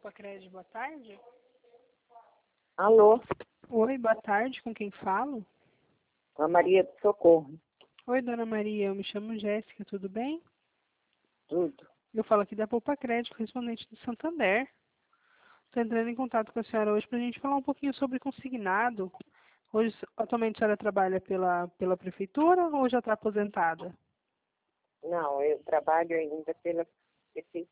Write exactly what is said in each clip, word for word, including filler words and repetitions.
Poupa Crédito, boa tarde. Alô, Oi, boa tarde, com quem falo? com a Maria do Socorro. Oi, dona Maria, eu me chamo Jéssica, tudo bem? Tudo. Eu falo aqui da Poupa Crédito, correspondente do Santander. Estou entrando em contato com a senhora hoje para a gente falar um pouquinho sobre consignado. Hoje, atualmente, a senhora trabalha pela, pela prefeitura ou já está aposentada? Não, eu trabalho ainda pela prefeitura.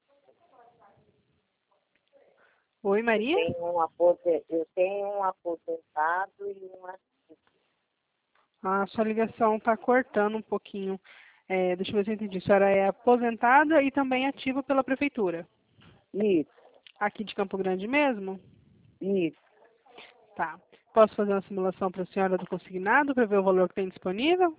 Oi, Maria? Tenho um aposen- Eu tenho um aposentado e um ativo. A sua ligação está cortando um pouquinho. É, deixa eu ver se eu entendi. A senhora é aposentada e também ativa pela prefeitura. Isso, Aqui de Campo Grande mesmo? isso. Tá. Posso fazer uma simulação para a senhora do consignado para ver o valor que tem disponível?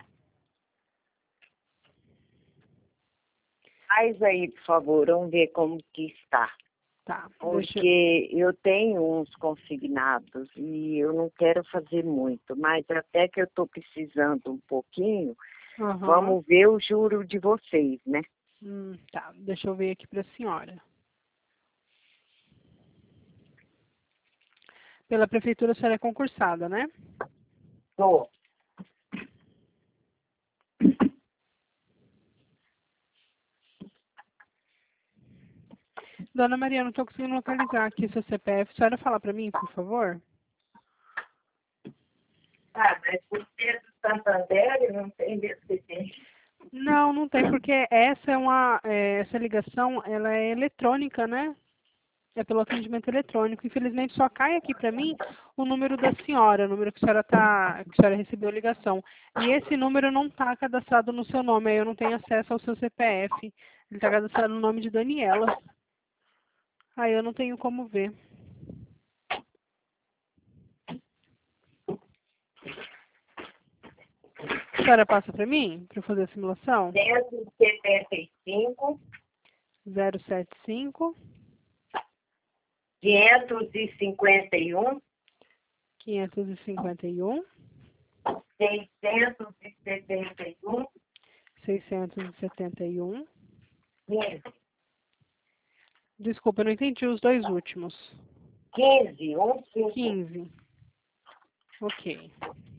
Faz aí, por favor, vamos ver como que está. Tá. Deixa... Porque eu tenho uns consignados e eu não quero fazer muito, mas até que eu estou precisando um pouquinho, Uhum. vamos ver o juro de vocês, né? Hum, tá. Deixa eu ver aqui para a senhora. Pela prefeitura a senhora é concursada, né? Tô. Dona Maria, eu não estou conseguindo localizar aqui seu C P F. A senhora fala para mim, por favor? Ah, mas por ser do Santander, não tem desse tempo. Não, não tem, porque essa é uma, é, essa ligação, ela é eletrônica, né? É pelo atendimento eletrônico. Infelizmente só cai aqui para mim o número da senhora, o número que a senhora tá, que a senhora recebeu a ligação. E esse número não está cadastrado no seu nome, aí eu não tenho acesso ao seu C P F. Ele está cadastrado no nome de Daniela. Aí eu não tenho como ver. A senhora passa para mim, para eu fazer a simulação? cento e setenta e cinco, zero sete cinco, quinhentos e cinquenta e um, quinhentos e cinquenta e um, seiscentos e setenta e um, seiscentos e setenta e um. quinze, Desculpa, eu não entendi os dois últimos. quinze, um, cinco. quinze. Ok.